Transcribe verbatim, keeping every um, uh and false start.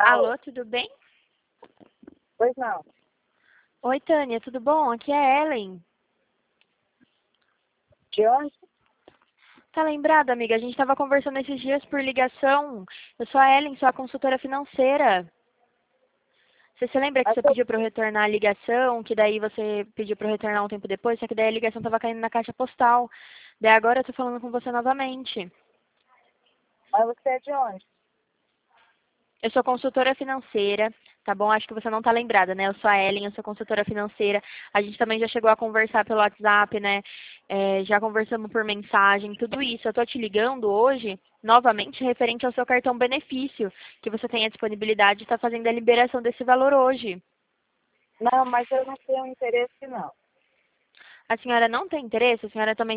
Alô, tudo bem? Pois não. Oi, Tânia, tudo bom? Aqui é a Ellen. De onde? Tá lembrada, amiga? A gente estava conversando esses dias por ligação. Eu sou a Ellen, sou a consultora financeira. Você se lembra que Mas você eu, pediu para eu retornar a ligação, que daí você pediu para eu retornar um tempo depois, só que daí a ligação estava caindo na caixa postal. Daí agora eu tô falando com você novamente. mas você é de onde? Eu sou consultora financeira, tá bom? Acho que você não tá lembrada, né? Eu sou a Ellen, eu sou consultora financeira. A gente também já chegou a conversar pelo WhatsApp, né? É, já conversamos por mensagem, tudo isso. Eu tô te ligando hoje, novamente, referente ao seu cartão benefício, que você tem a disponibilidade de estar fazendo a liberação desse valor hoje. Não, mas eu não tenho interesse, não. A senhora não tem interesse? A senhora também